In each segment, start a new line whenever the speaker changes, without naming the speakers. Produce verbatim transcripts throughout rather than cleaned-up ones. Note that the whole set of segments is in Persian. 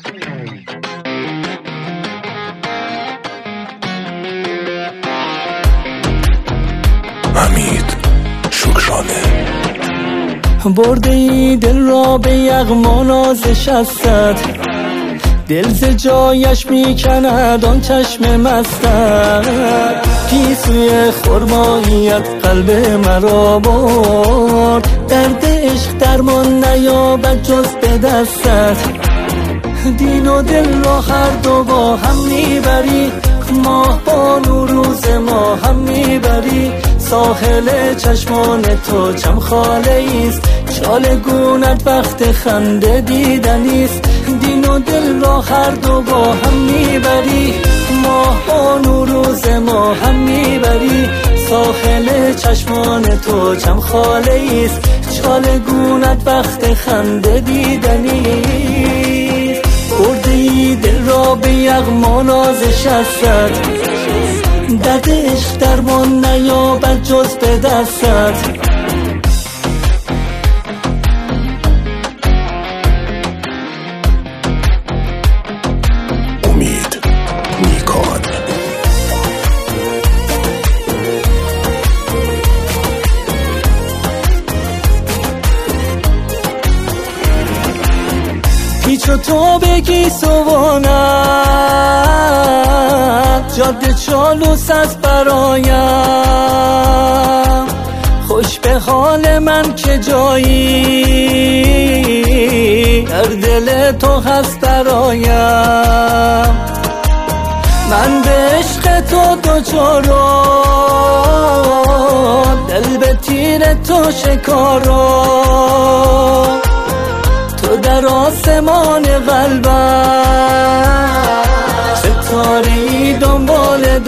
حمید شکرانه.
برده ای دل را به یغما نازش هستد، دل ز جایش میکند آن چشم مستت. گیسوی خرماییت قلب مرا برد، درد عشق درمان نیابد جز به دستت. دین و دل را هر دو با هم میبری، ماه با روز ما هم میبری. ساحل چشمان تو چم خاله ایست، چال گونت وقت خنده دیدنیست. دین و دل را هر دو با هم میبری، ماه با روز ما هم میبری. ساحل چشمان تو چم خاله ایست، چال گونت وقت خنده دیدنیست. برده ای دل را به یغما نازش هستد، درد عشق درمان نیابد جز به دستت.
امید نیکان.
پیچ و تو بگی سوانت، جاده چالوس است برایم. خوش به حال من که جایی در دل تو هست برایم. من به عشق تو دوچارم، دل به تیر تو شکارم. تو در آسمان قلبم ستاره‌ای دنبال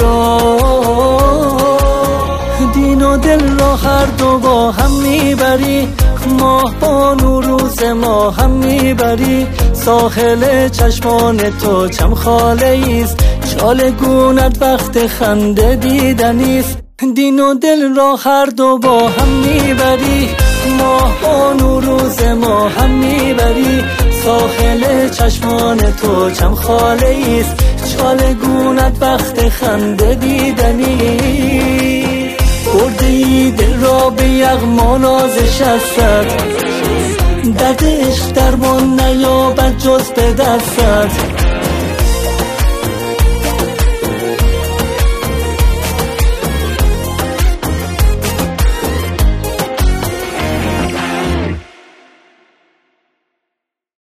دارم. دین و دل را هر دو با هم میبری، ماه با روز ما هم میبری. ساحل چشمان تو چم خاله ایست، چال گونت وقت خنده دیدنیست. دین و دل را هر دو با هم میبری، ماه با روز ما هم میبری. ساحل چشمان تو چم خاله ایست، چال گونت وقت خنده دیدنیست. برده ای دل را به یغما نازش هستد، درد عشق درمان نیابد جز به دستت.